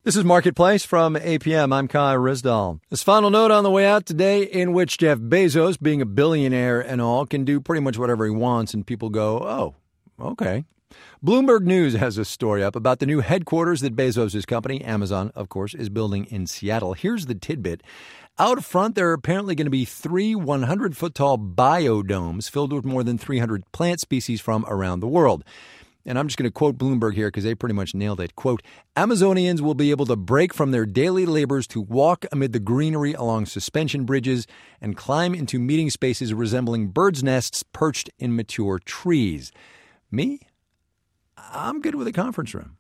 This is Marketplace from APM. I'm Kai Risdall. This final note on the way out today, in which Jeff Bezos, being a billionaire and all, can do pretty much whatever he wants, and people go, oh, okay. Bloomberg News has a story up about the new headquarters that Bezos' company, Amazon, of course, is building in Seattle. Here's the tidbit. Out front, there are apparently going to be 3 100-foot-tall biodomes filled with more than 300 plant species from around the world. And I'm just going to quote Bloomberg here because they pretty much nailed it. Quote, Amazonians will be able to break from their daily labors to walk amid the greenery along suspension bridges and climb into meeting spaces resembling birds' nests perched in mature trees. Me? I'm good with a conference room.